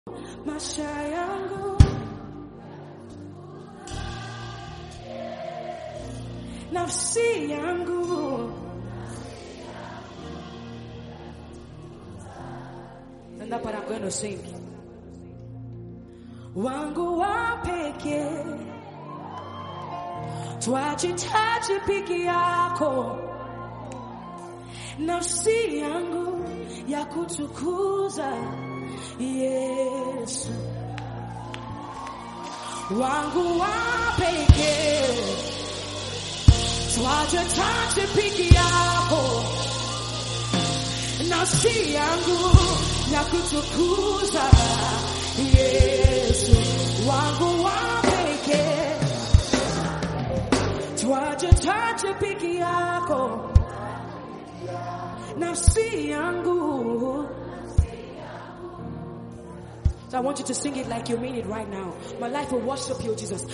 maisha yangu, nafsi yangu. And that's what I'm going to sing. Wangu wa pekee, twajitaji peke yako, nafsi yangu ya kutukuza Yesu. Wangu wa pekee, twajitaji peke yako, nafsi yangu ya kutukuza Yesu. Wangu wa pekee, twajitaji peke yako, nafsi yangu. So I want you to sing it like you mean it right now. My life will worship you, Jesus.